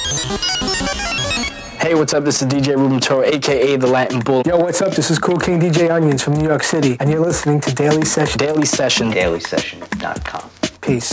Hey, what's up? This is DJ Ruben Toro, aka The Latin Bull. Yo, what's up? This is Cool King DJ Onions from New York City, and you're listening to Daily Session. Daily Session. DailySession.com. Peace.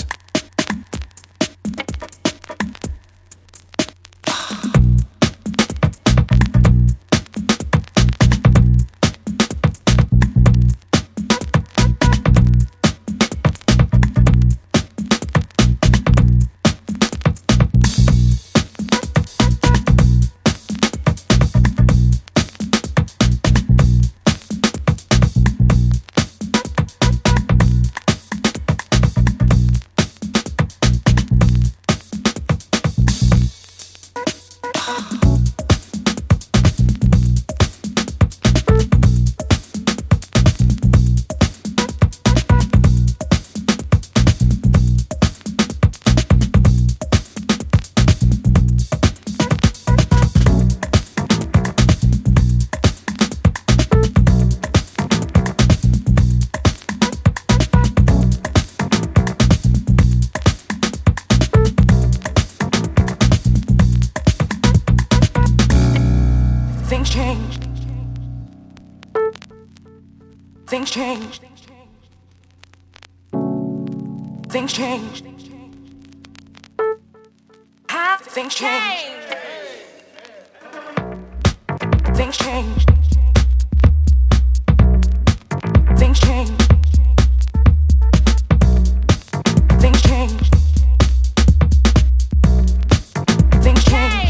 Things change. Things change. How things change. Things change. Things change. Things change. Things change.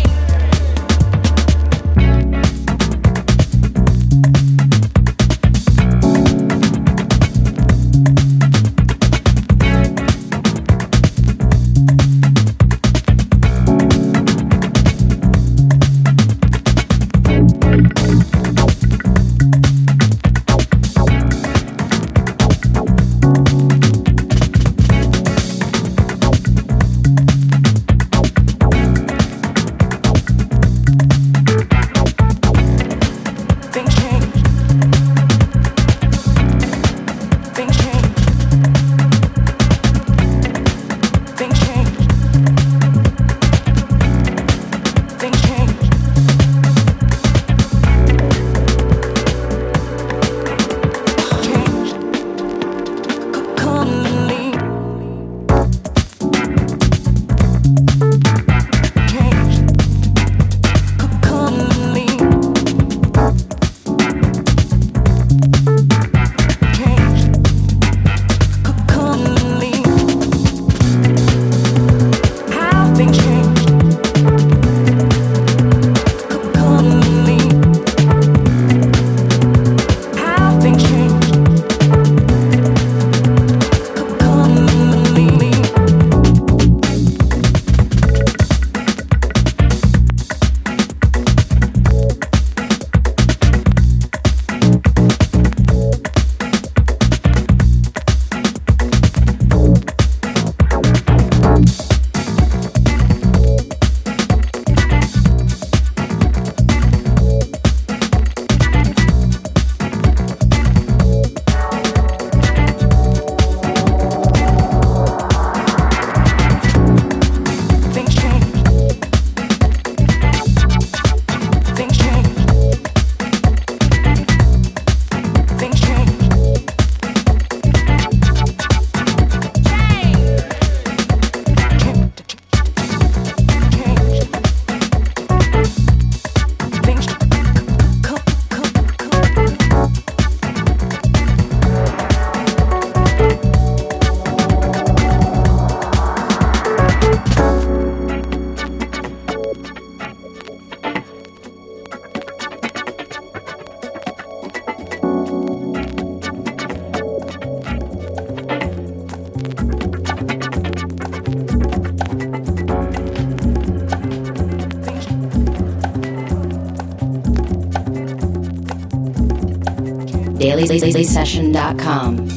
DailySession.com.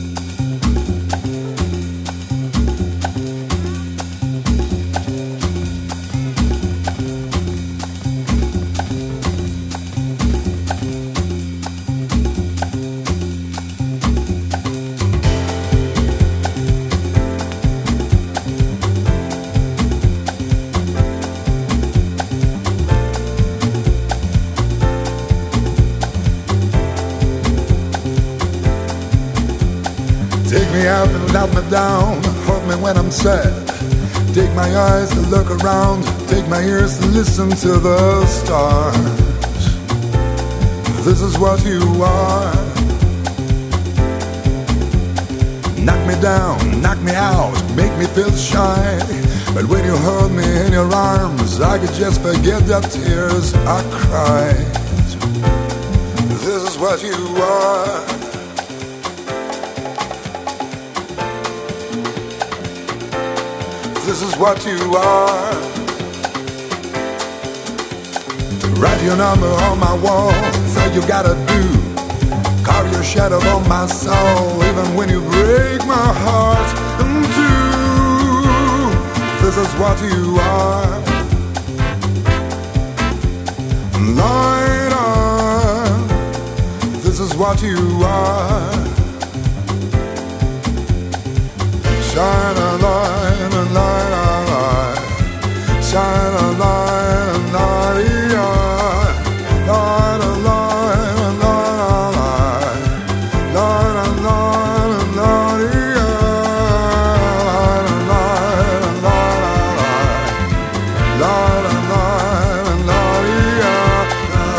up and let me down. Hold me when I'm sad. Take my eyes to look around. Take my ears to listen to the stars. This is what you are. Knock me down, knock me out, make me feel shy. But when you hold me in your arms, I could just forget the tears I cried. This is what you are. This is what you are. Write your number on my wall, so you gotta do. Carve your shadow on my soul, even when you break my heart in two. This is what you are. Light on. This is what you are. Shine a light, a light, a light. Shine a light, a light, light, a light, a light, light, a light, a light, light, a light, light, a light, a light.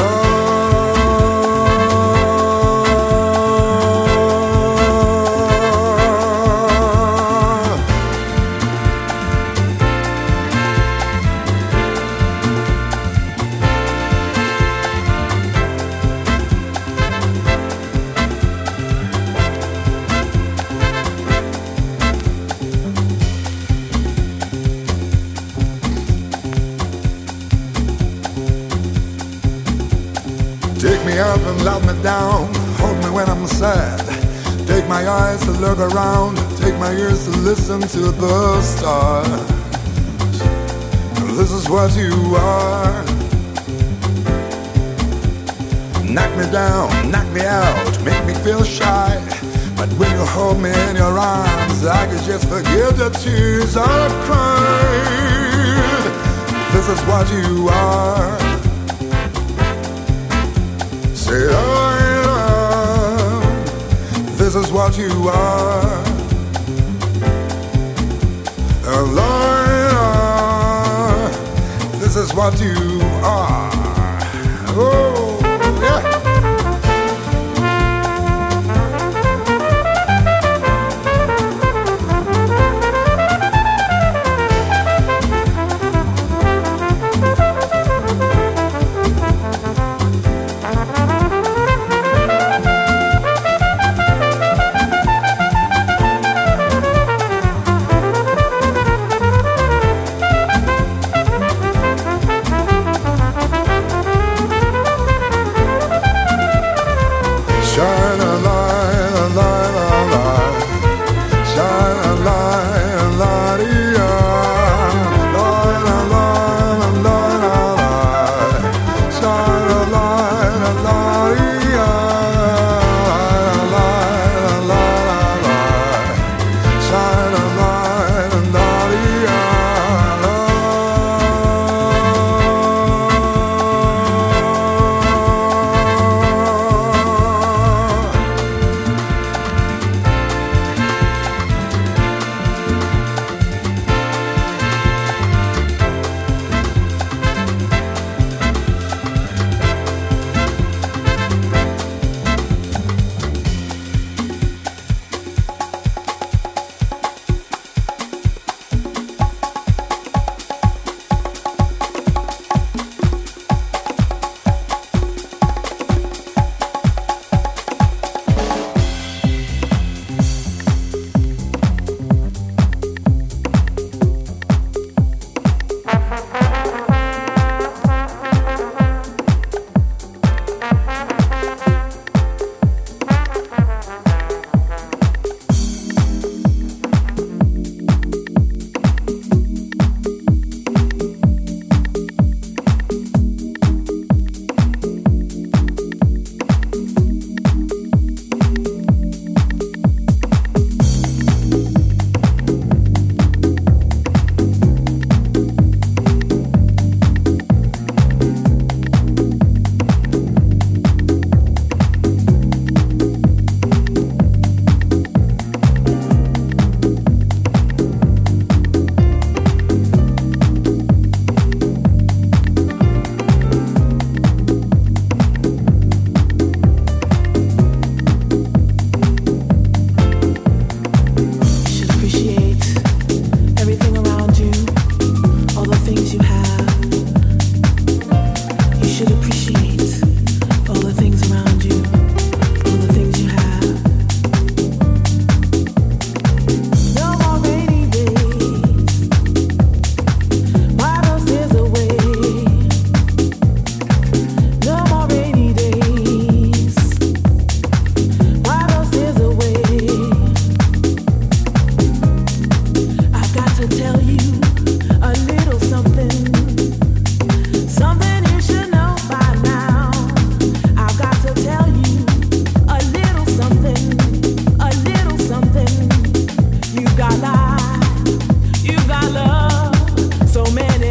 Take me up and let me down. Hold me when I'm sad. Take my eyes to look around. Take my ears to listen to the stars. This is what you are. Knock me down, knock me out, make me feel shy. But when you hold me in your arms, I can just forget the tears I've cried. This is what you are. Say I love. This is what you are. Liar. This is what you are. Oh, yeah.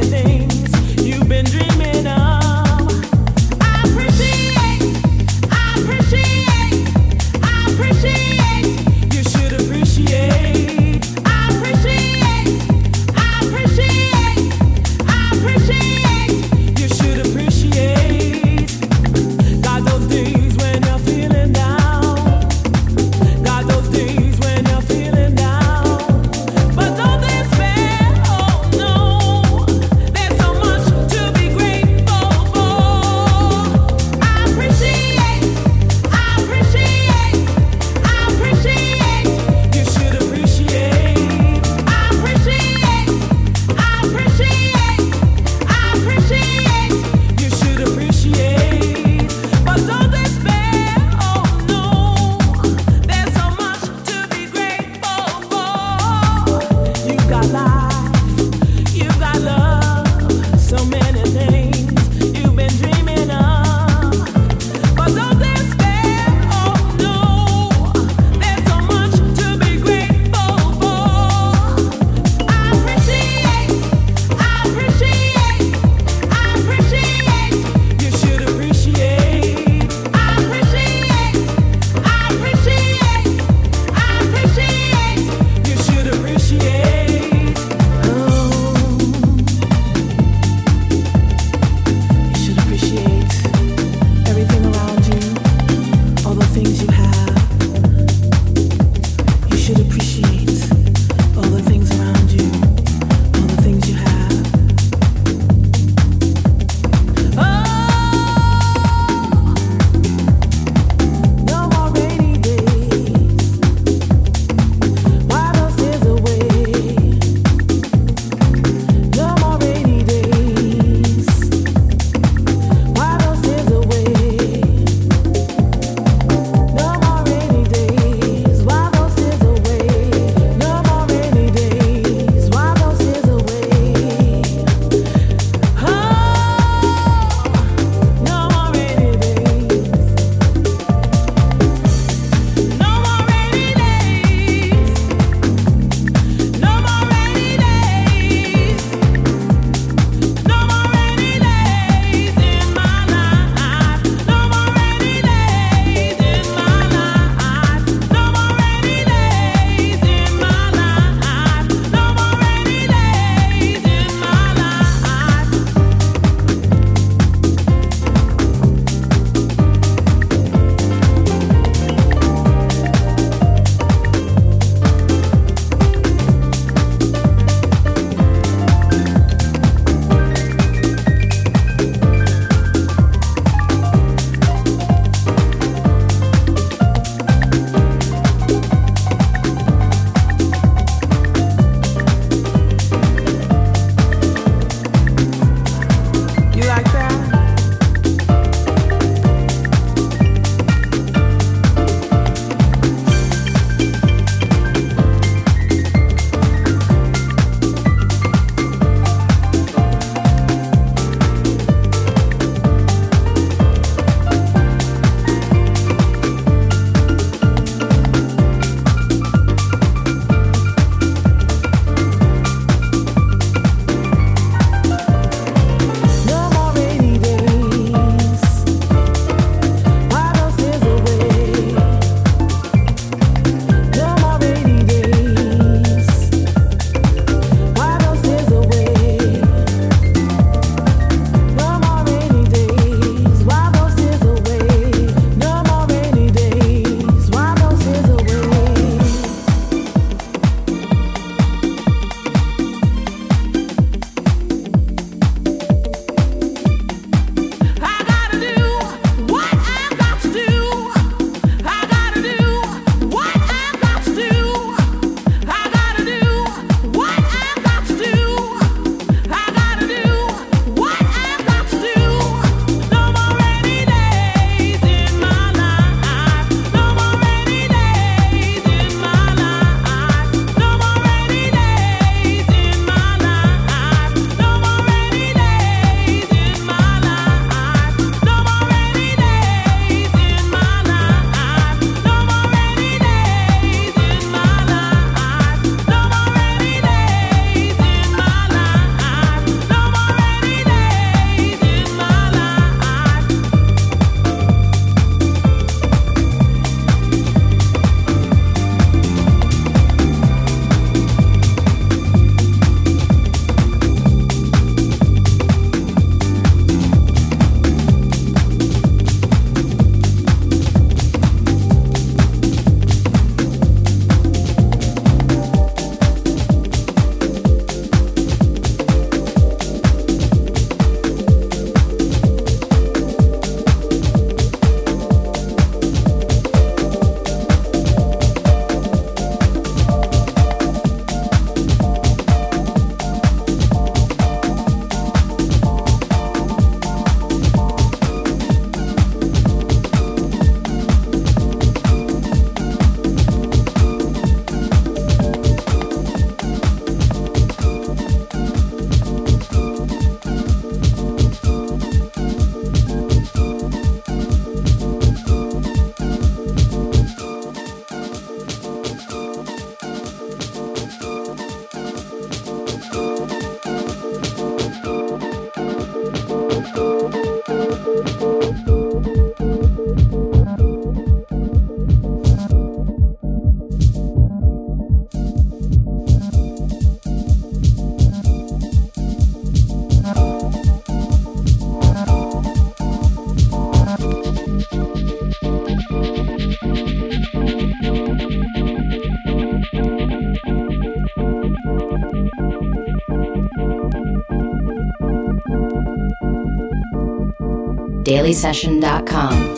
But though this fair, oh no, there's so much to be grateful. dailysession.com.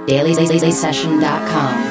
DailySession.com.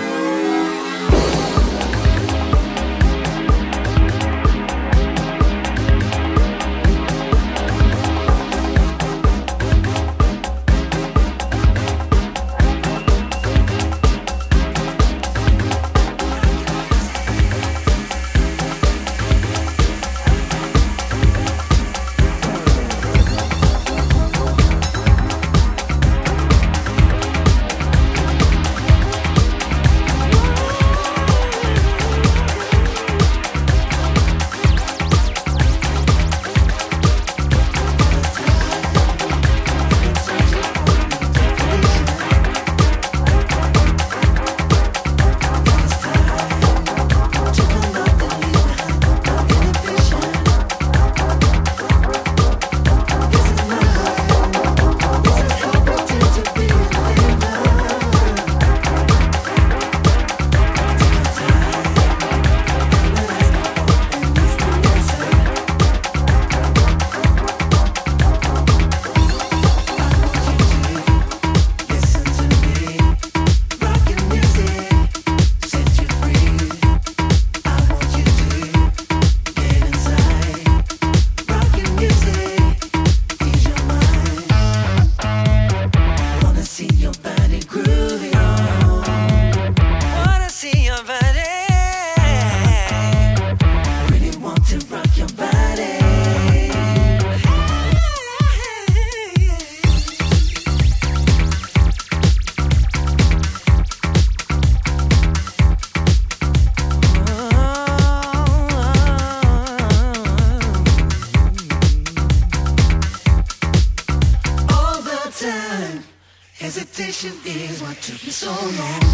Hesitation is what took me so long.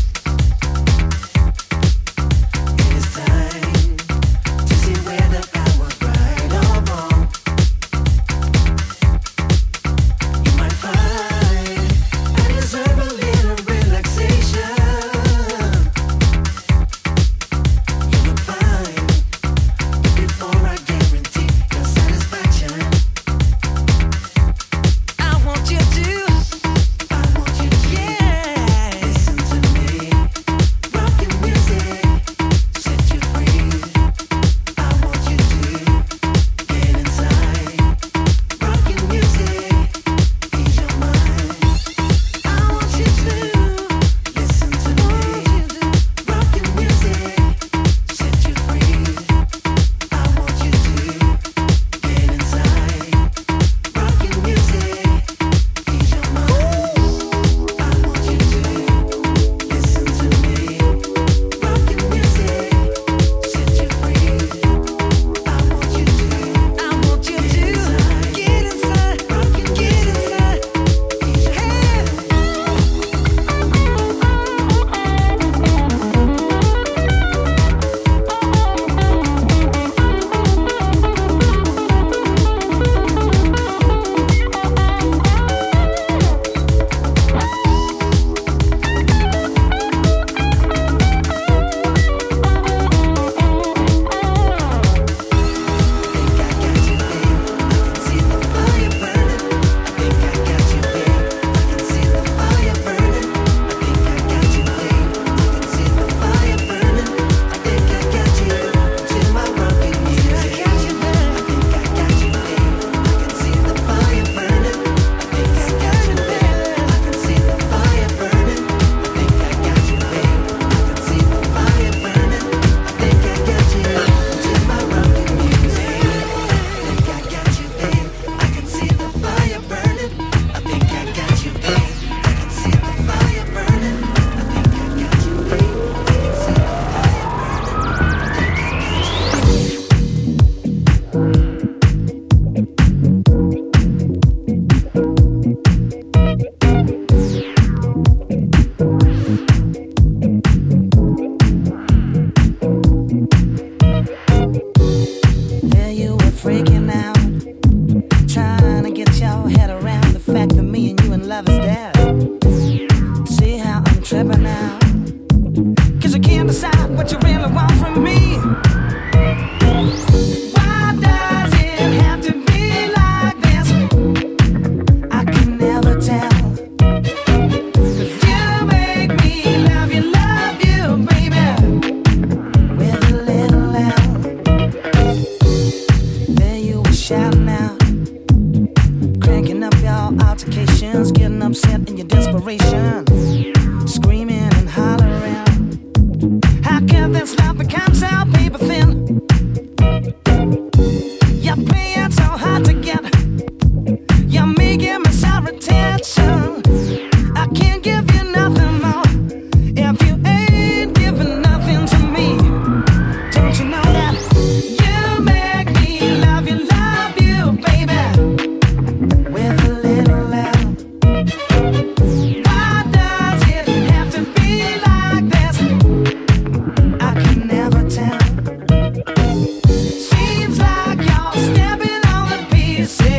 It is time to see whether I was right or wrong. You might find I deserve a little relaxation. You look fine, but before I guarantee your satisfaction, I want you to listen to me. shouting out, cranking up your altercations, getting upset in your desperation, screaming and hollering. How can this love become so paper thin? You're playing so hard to get. You're making me so attention. I can't give you nothing more if you ain't giving nothing to me. Don't you know that you make me love you, baby, with a little love? Why does it have to be like this? I can never tell. Seems like you're stepping on the pieces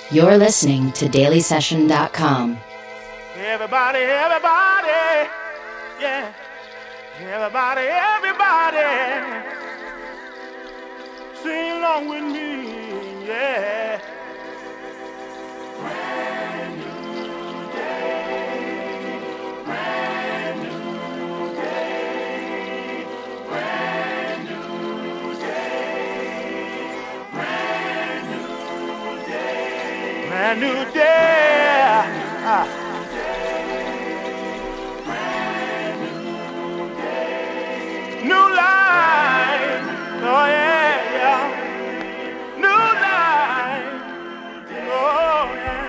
You're listening to dailysession.com. Everybody, everybody, yeah. Everybody, everybody, sing along with me, yeah. Brand new day, brand new day, brand new day, brand new day, brand new day. New life, oh yeah, yeah. New life, oh yeah.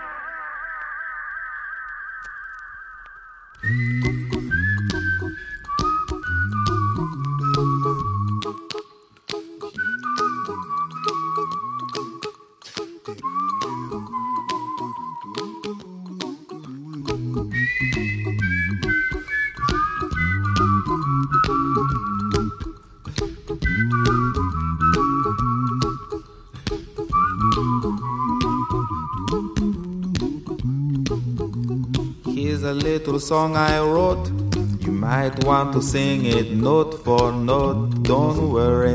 Here's a little song I wrote. You might want to sing it note for note. Don't worry,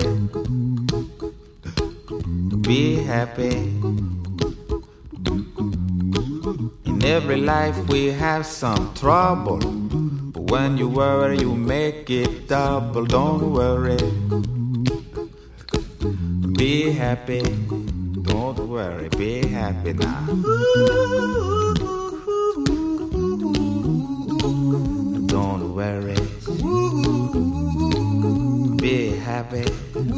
be happy. In every life we have some trouble, but when you worry you make it double. Don't worry, be happy. Don't worry, be happy now. Don't worry, be happy.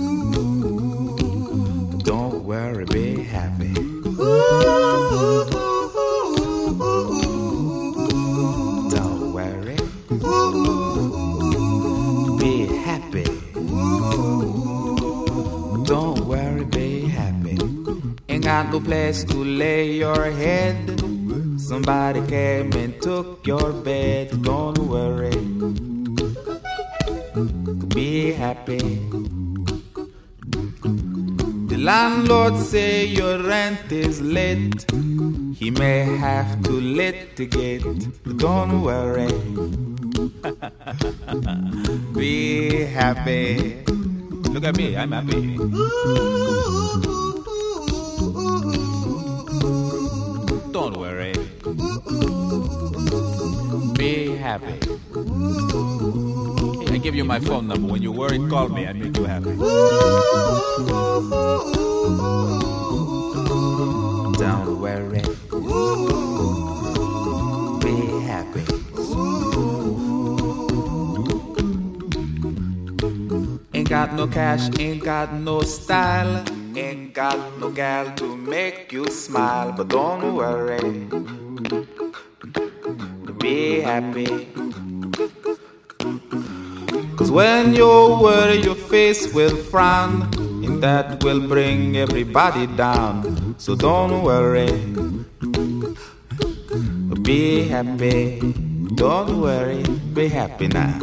Don't worry, be happy. Don't worry, be happy. Don't worry, be happy. Ain't got no place to lay your head. Somebody came and took your bed. Don't worry, be happy. The landlord say your rent is late. He may have to litigate. Don't worry, be happy. Look at me, I'm happy. Don't worry, be happy. Hey, I give you my phone number. When you worry, call me. I make you happy. Don't worry, be happy. Ain't got no cash, ain't got no style, ain't got no gal to make you smile. But don't worry, be happy. Cause when you worry your face will frown, and that will bring everybody down. So don't worry, be happy. Don't worry, be happy now.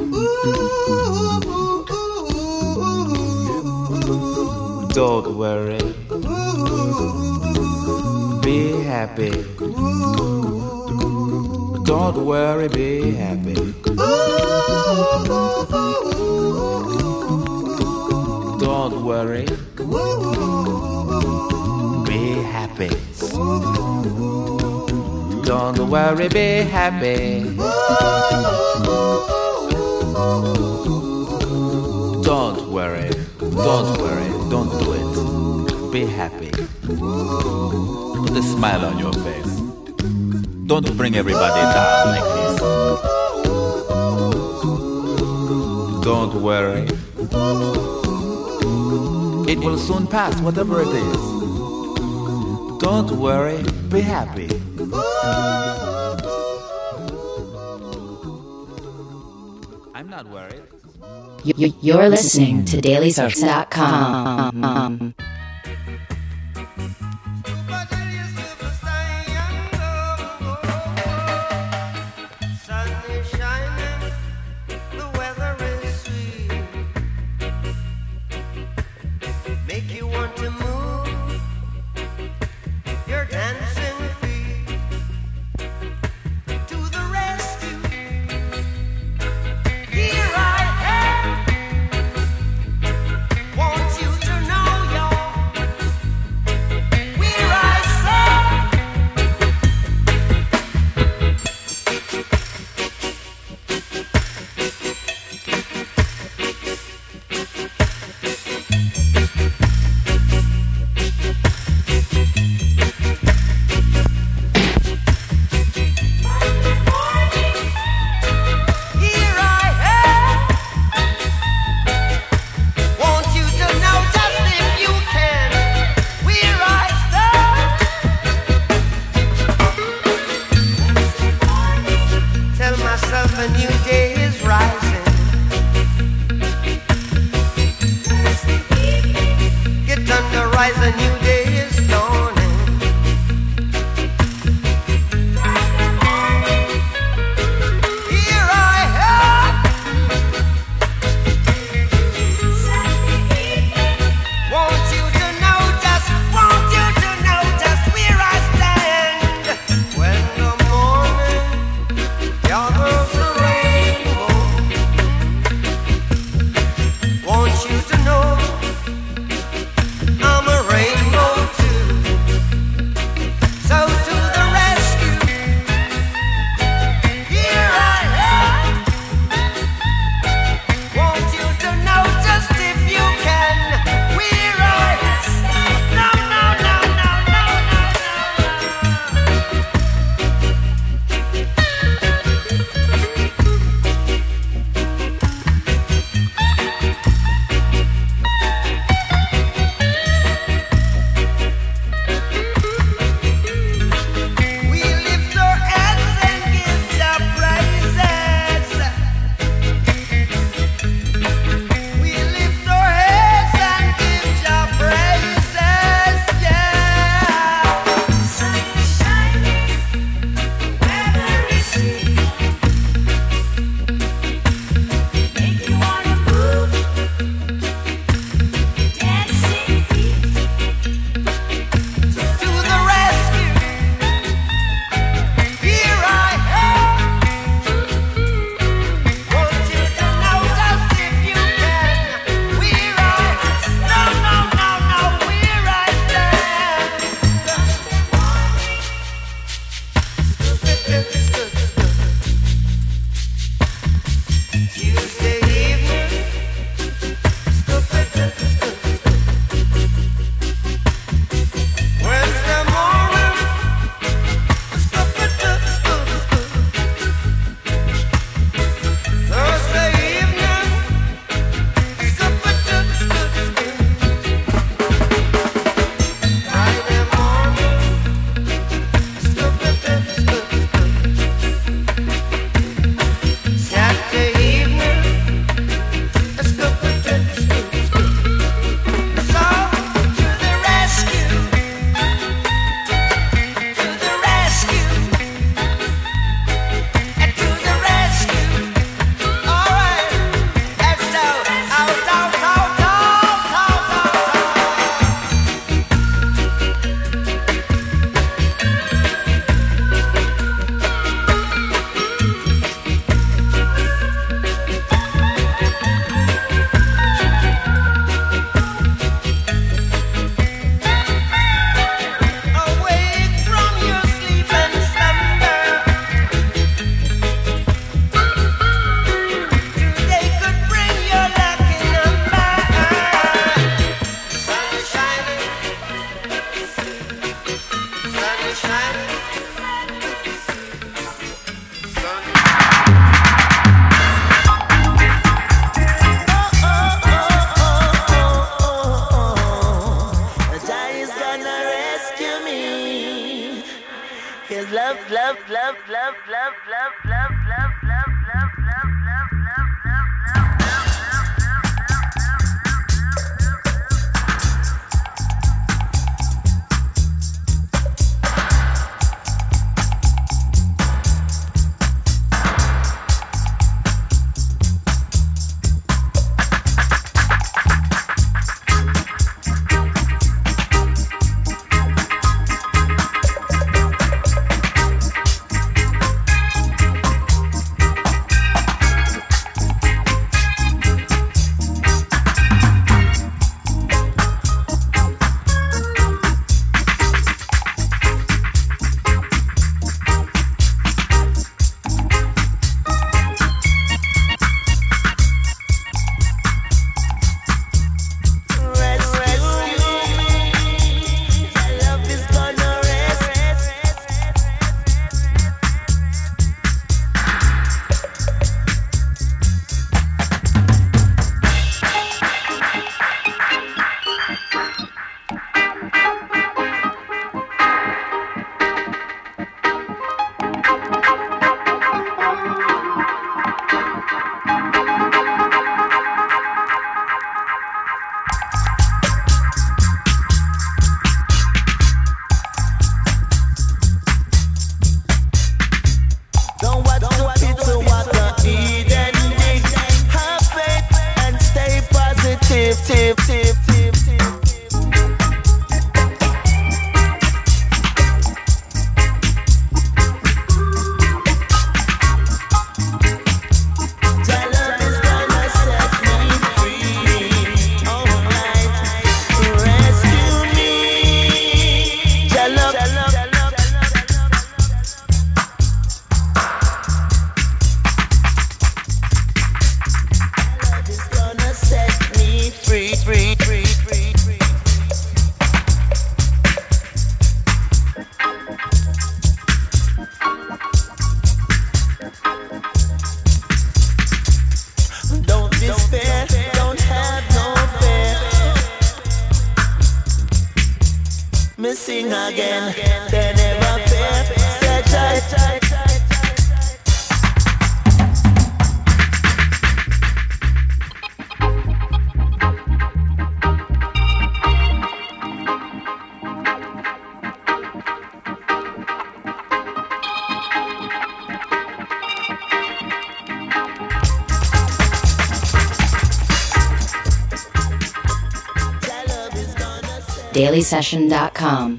Don't worry, be happy. Don't worry, be happy. Don't worry, be happy. Don't worry, be happy. Don't worry, don't worry, don't do it. Be happy. Put a smile on your face. Don't bring everybody down like this. Don't worry. It will soon pass, whatever it is. Don't worry, be happy. I'm not worried. You're listening to dailysession.com. Make you want to move. You're dancing. a new day is rising. Get under, rise, a new day is dawning. Here I am. Want you to know just where I stand. When the morning gathers the rainbow, want you to know I'm a rainbow too. So to the rescue, here I am. Want you to know just if you can, where I no, no, no, no, no, we lift our hands and give the praises. We lift our hands and give the praises, yeah. Sun is shining, weather is sweet, make you wanna move, dancing feet. To the rescue, here I am. Want you to know just if you can, where I no, no, no, no, where I stand. Tuesday evening, Wednesday morning, Thursday evening, Friday morning, Saturday evening, so to the rescue, to the rescue, and to the rescue. All right, let's go out. Awake from your sleep and slumber. Today could bring your lucky number. Sun is shining, sun is shining, sun is The daddy is gonna rescue me. His love, love, love, love, love, love, love, love, love, love, love, love, love, love, again. They never fail. Such a dailysession.com.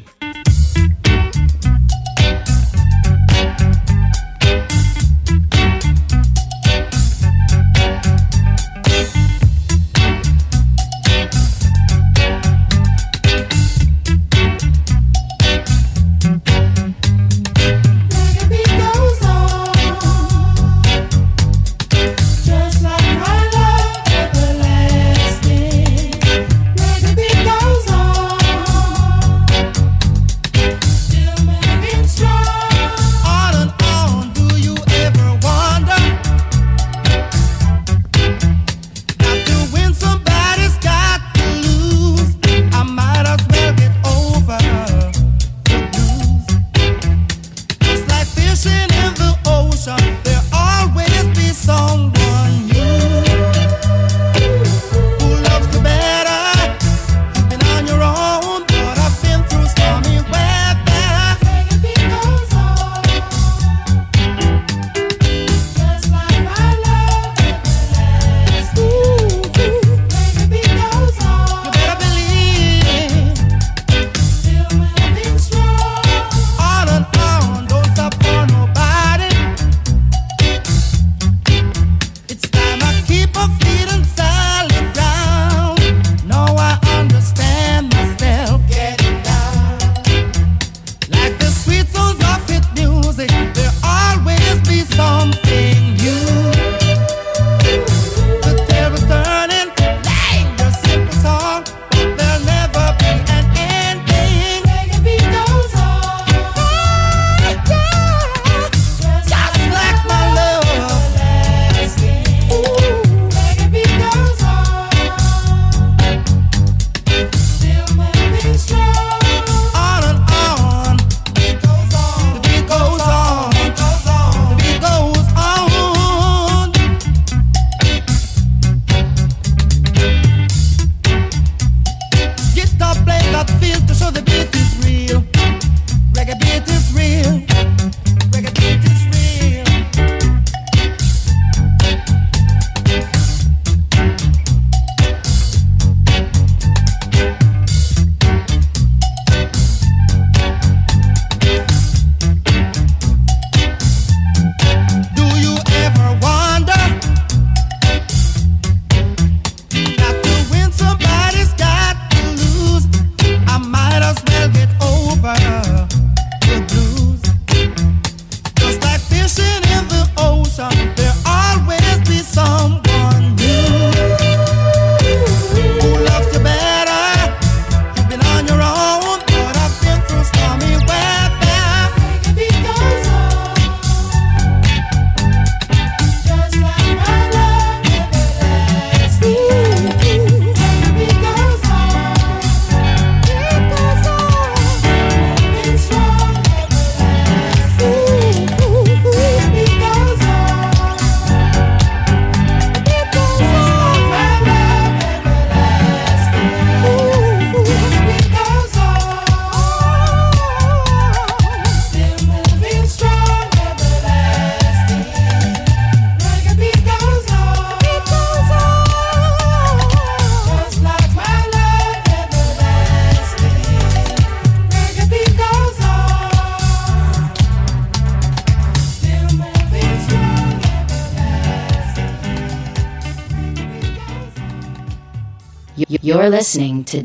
You're listening to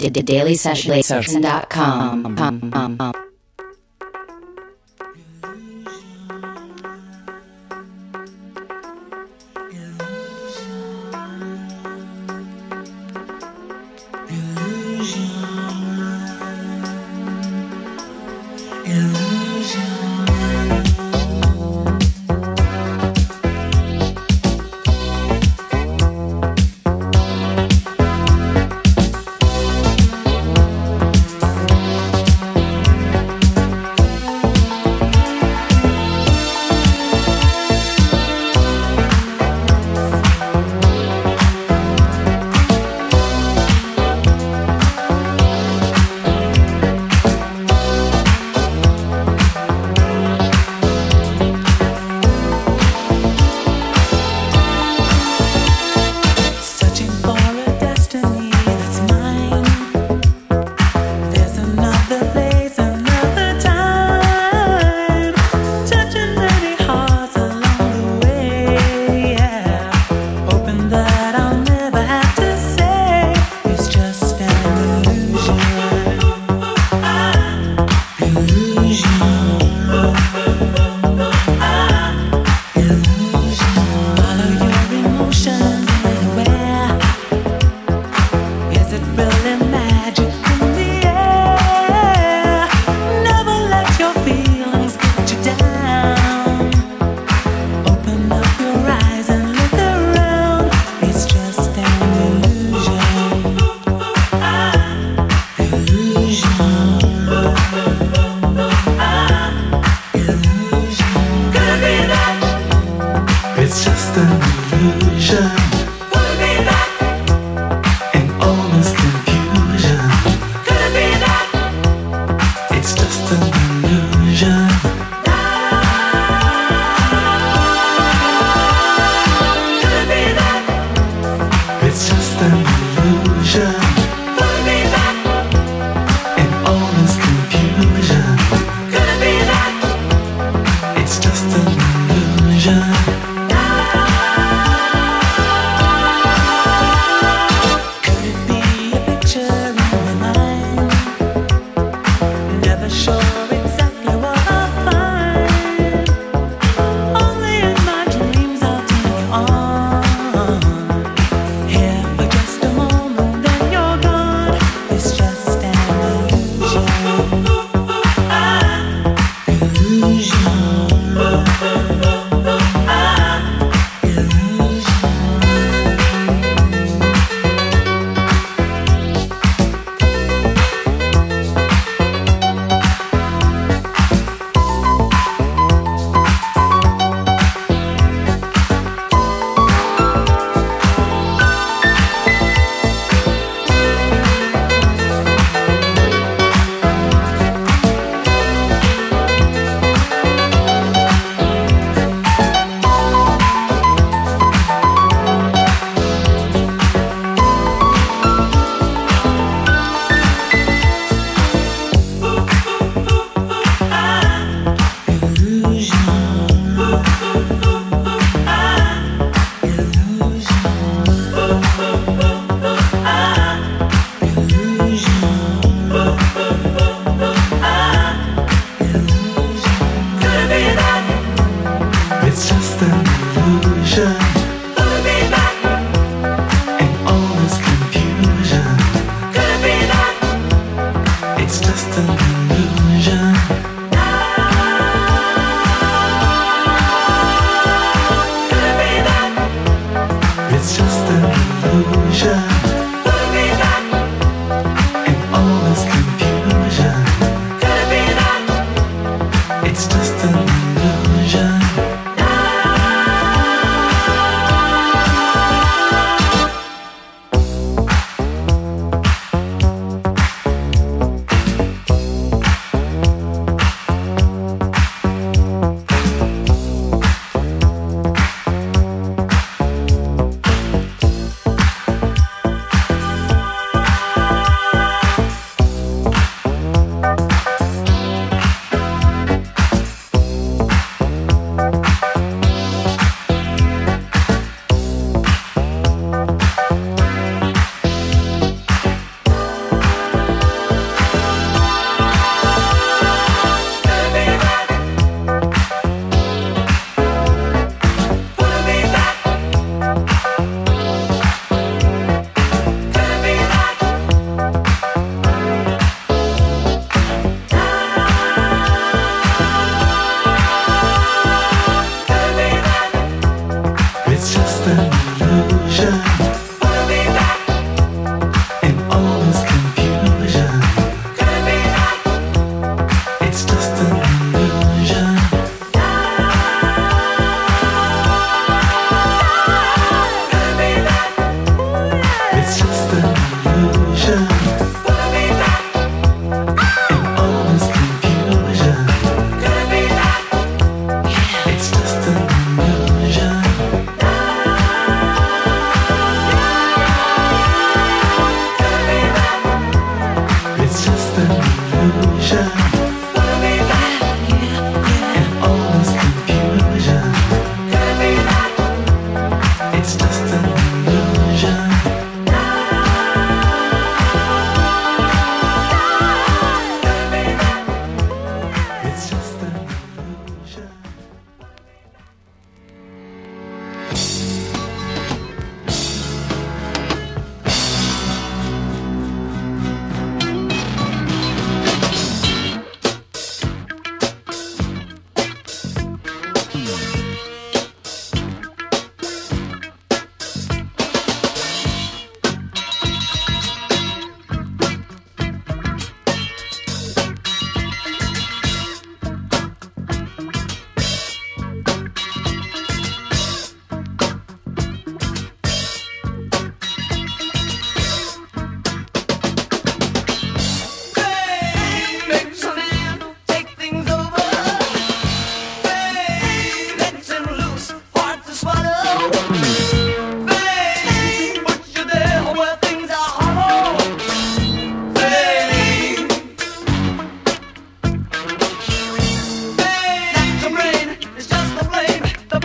dailysession.com.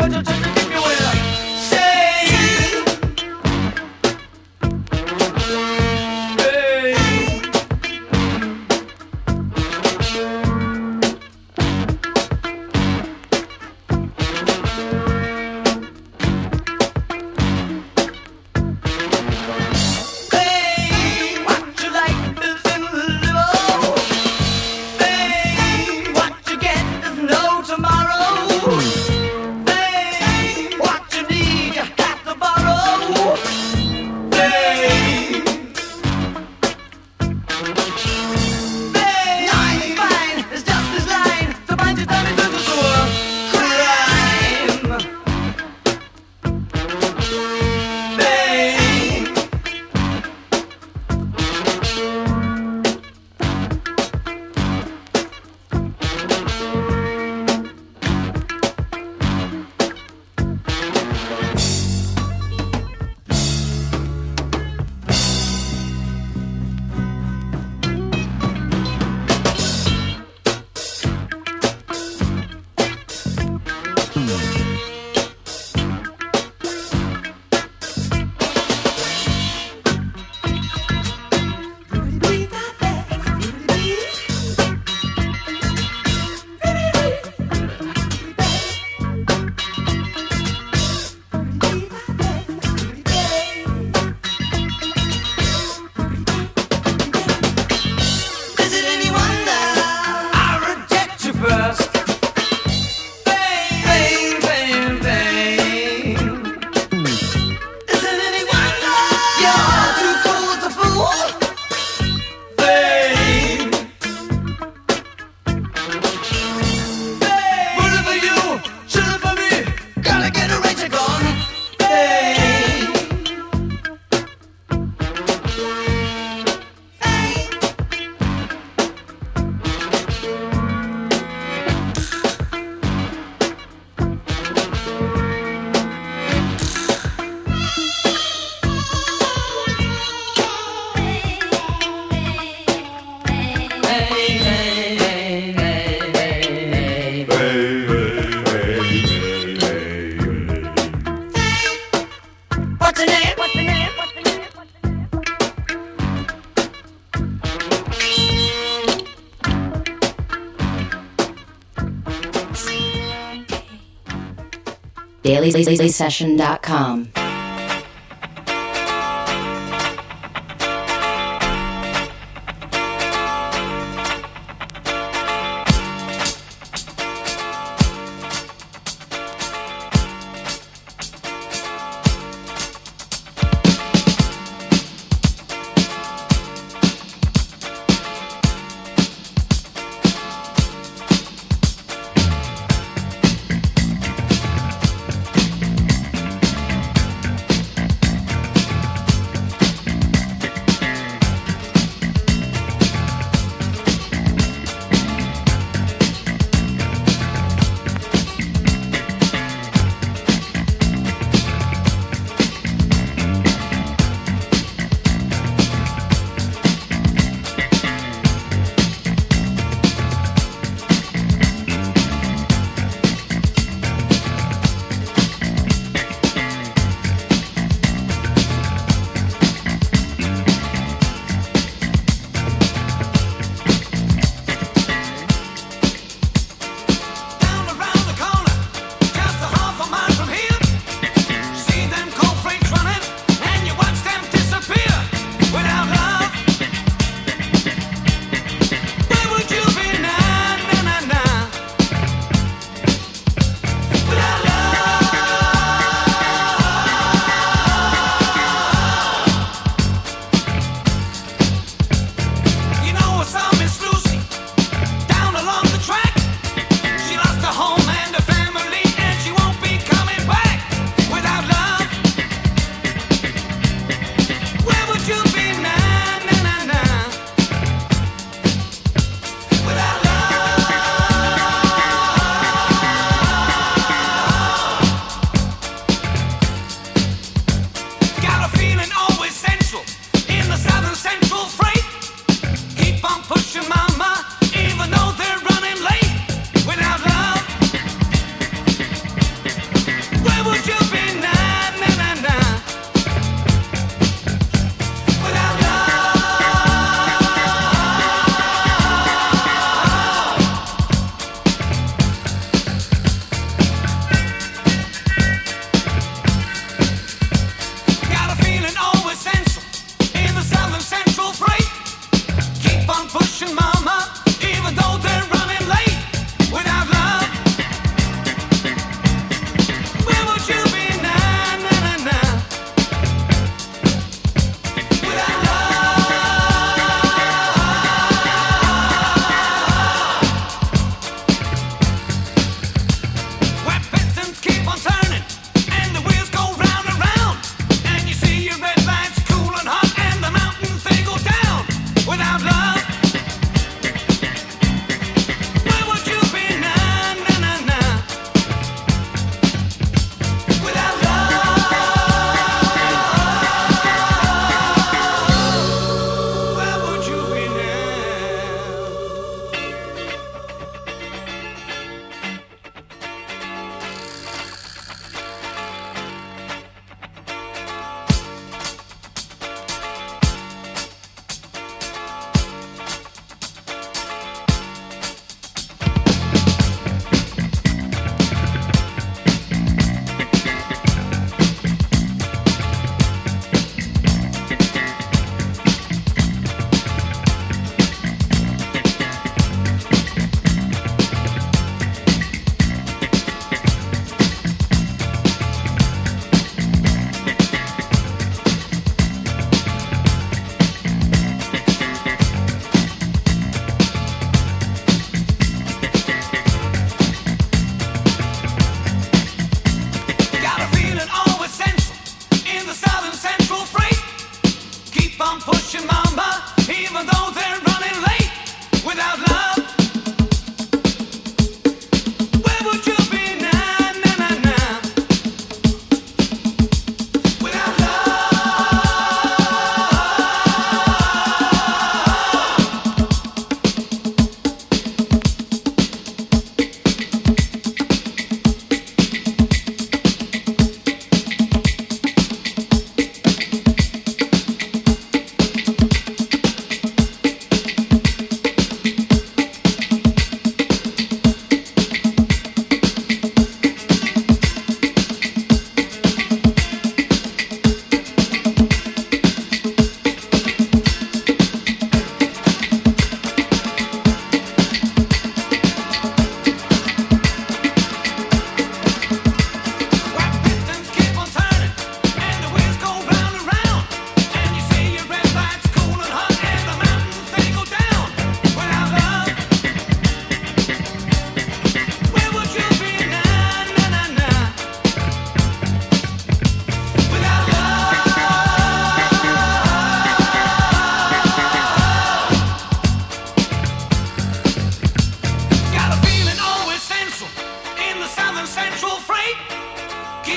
DailySession.com.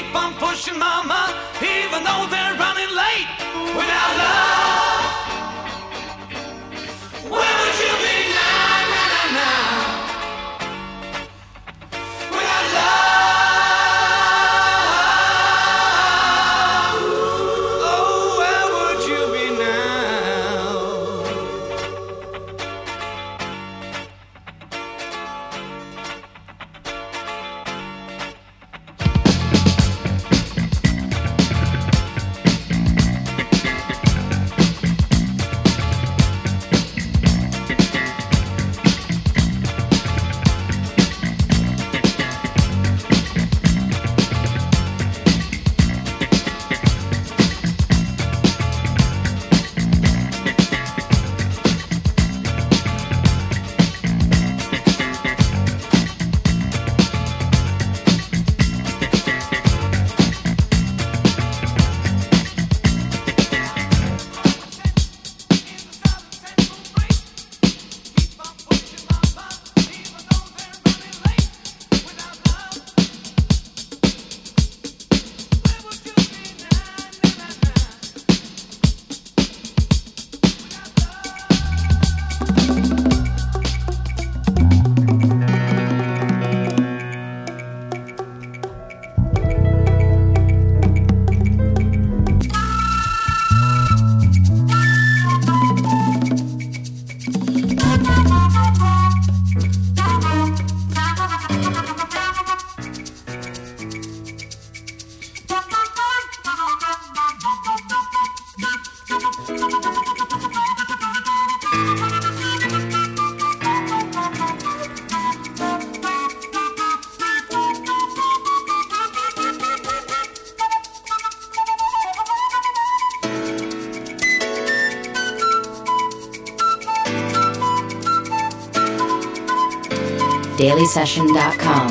keep on pushing, mama, even though they're running late. Without love, where would you be now, now, now? Without love, oh, where would you be now? DailySession.com.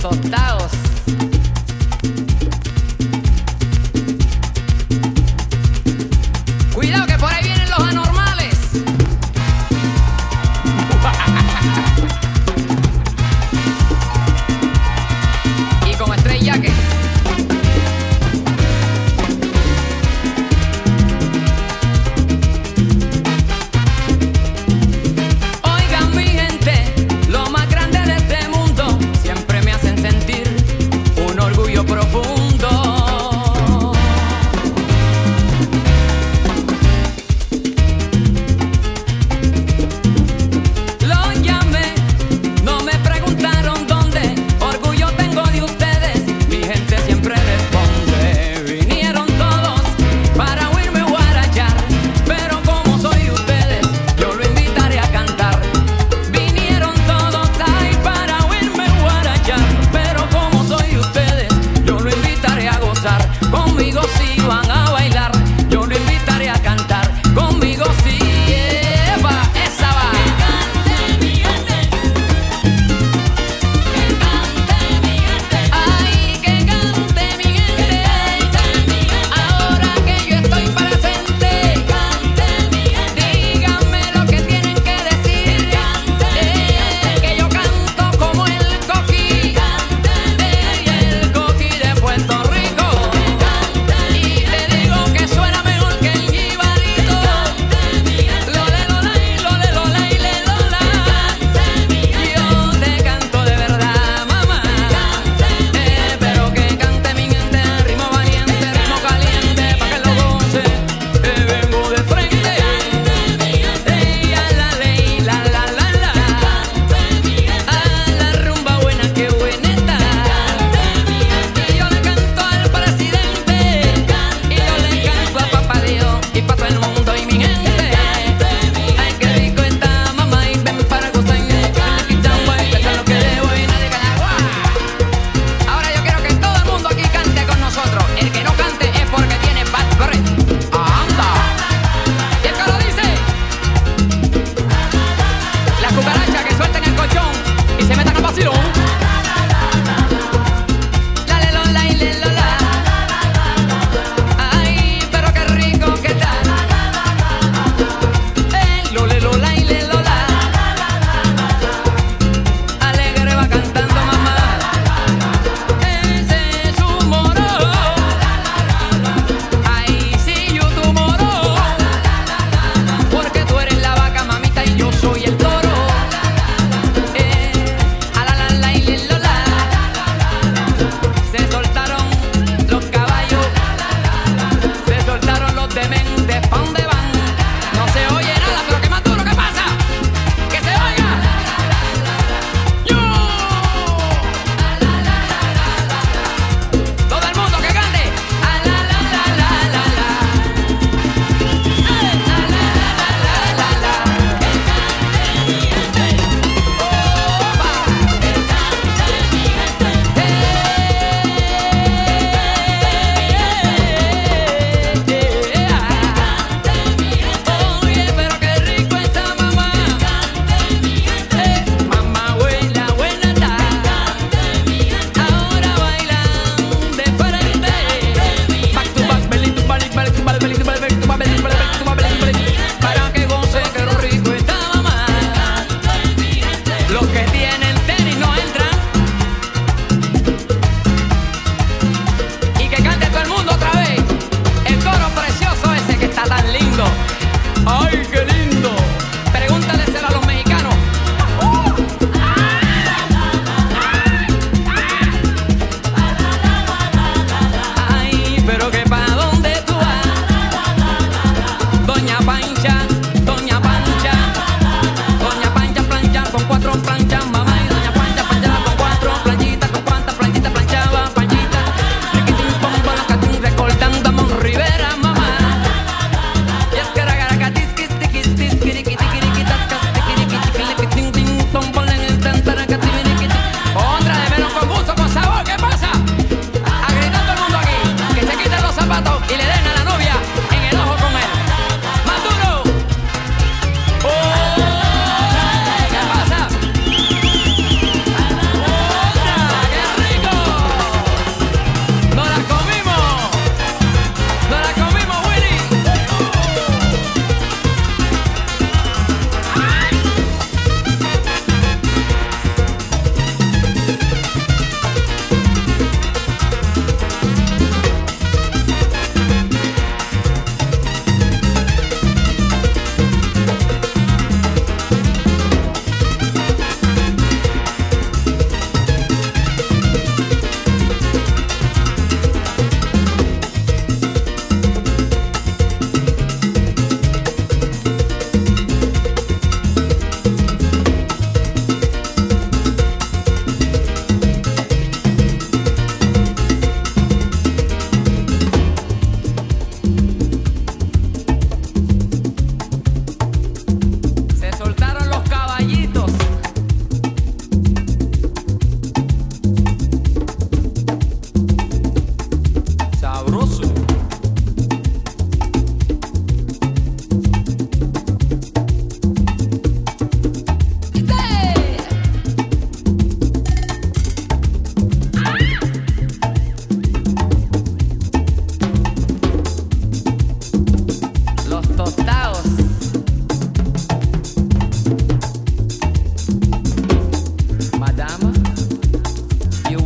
tostados. Cuidado que por ahí vienen los anormales. Y con Stray Jacket. Oigan mi gente, lo más grande de este mundo siempre me hacen sentir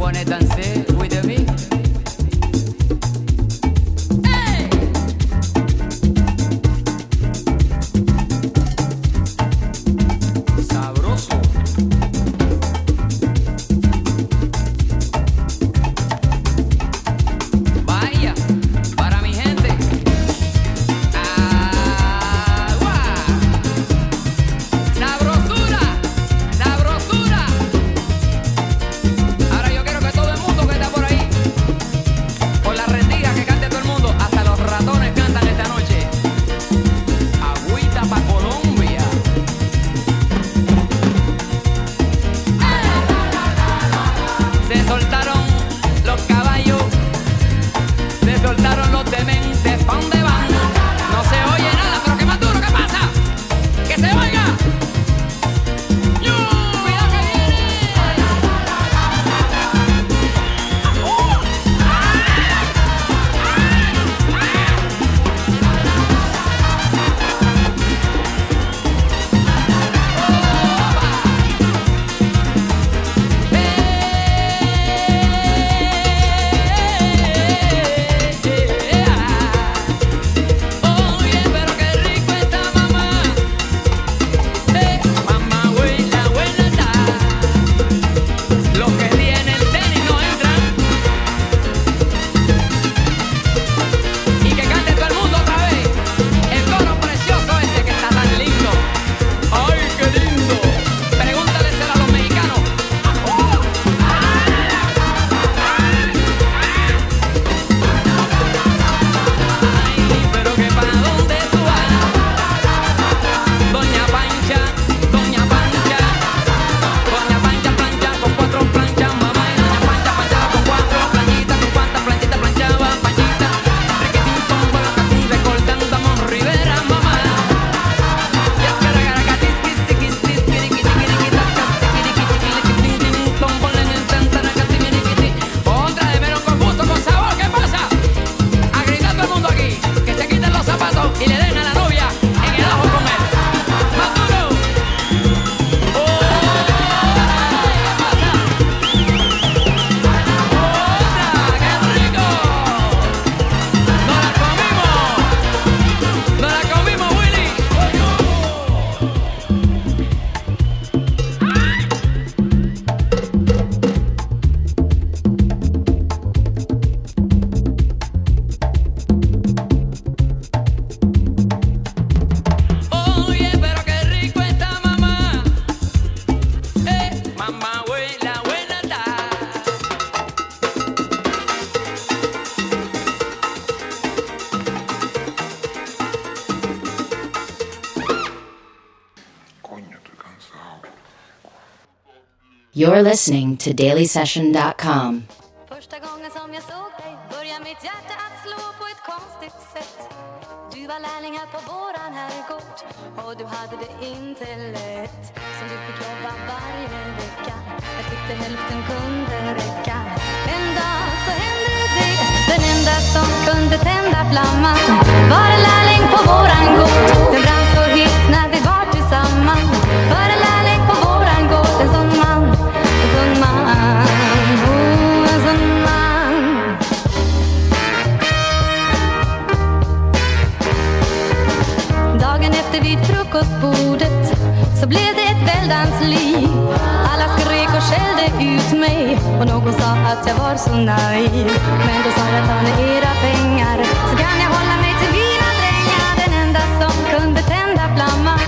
wanna dance with me? Hey! Sabroso. Vaya, para mi gente. Agua. Sabrosura, sabrosura. Ahora yo quiero que todo el mundo que está por ahí, por la rendija que cante todo el mundo, hasta los ratones cantan esta noche. Agüita pa' Colombia. Se soltaron los caballos, se soltaron los dementes, ¿pa' dónde van? No se oye nada, pero ¿qué más duro? ¿Qué pasa? ¡Que se oiga! ¡Yo! ¡Cuidado que viene! Oye, pero qué rico está mamá. Mamá, buena, buena está. Los que tienen tenis no entran. Y que cante todo el mundo otra vez. El coro precioso ese que está tan lindo. ¡Ay, qué lindo! Pregúntaleselo a los mexicanos. Ay, pero que para dónde tú vas, Doña Pancha, Doña Pancha, Doña Pancha plancha con 4 planchas, mamá, y Doña Pancha planchaba con 4 planchitas, con cuántas planchitas planchaba Panchita, requetín con bolacatún, recordando a Mon Rivera, mamá. Y es que regaracatis, quis, tiquis, tis, quiriquiti, quiriquitas, quiriquiti, quiriquitín, tombol en el tantanacati, miriquiti. Otra de menos con gusto, con sabor, ¿qué pasa? A gritar todo el mundo aquí, que se quiten los zapatos y le den a la novia en el ojo con él. ¡Más duro! ¡Oh! ¿Qué pasa? ¡Otra! ¡Qué rico! ¡Nos la comimos! ¡Nos la comimos, Willy! Oye, pero qué rico está mamá. Mamá, buena, buena está. You're listening to dailysession.com. Första gången som jag såg dig började mitt hjärta att slå på ett konstigt sätt. Du var lärling här på våran herrgård och du hade det inte lätt. Som du fick jobba varje vecka. Jag tyckte hälften kunde räcka. En dag så hände det. Den enda som kunde tända flamman var en lärling på våran gård. Den brann så het när vi var tillsammans. Var en lärling på våran gård. En sån man, en sån man, oh, en sån man. Dagen efter vid frukostbordet så blev det ett väldans liv. Alla skrek och skällde ut mig och någon sa att jag var så naiv. Men då sa jag, ta ner era pengar så kan jag hålla mig till mina drängar. Den enda som kunde tända flamman